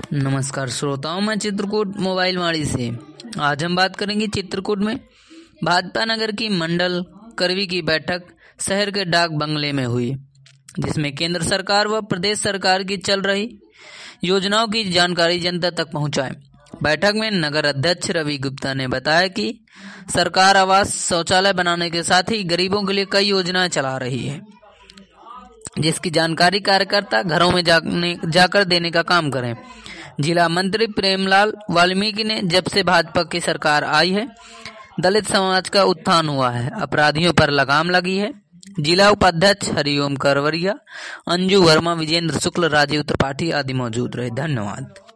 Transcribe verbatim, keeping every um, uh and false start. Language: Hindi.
नमस्कार श्रोताओं, मैं चित्रकूट मोबाइल वाणी से। आज हम बात करेंगे चित्रकूट में भाजपा नगर की मंडल करवी की बैठक शहर के डाक बंगले में हुई, जिसमें केंद्र सरकार व प्रदेश सरकार की चल रही योजनाओं की जानकारी जनता तक पहुंचाए। बैठक में नगर अध्यक्ष रवि गुप्ता ने बताया कि सरकार आवास शौचालय बनाने के साथ ही गरीबों के लिए कई योजनाएं चला रही है, जिसकी जानकारी कार्यकर्ता घरों में जाने जाकर देने का काम करें। जिला मंत्री प्रेमलाल वाल्मीकि ने जब से भाजपा की सरकार आई है, दलित समाज का उत्थान हुआ है, अपराधियों पर लगाम लगी है। जिला उपाध्यक्ष हरिओम करवरिया, अंजू वर्मा, विजेंद्र शुक्ल, राजीव त्रिपाठी आदि मौजूद रहे। धन्यवाद।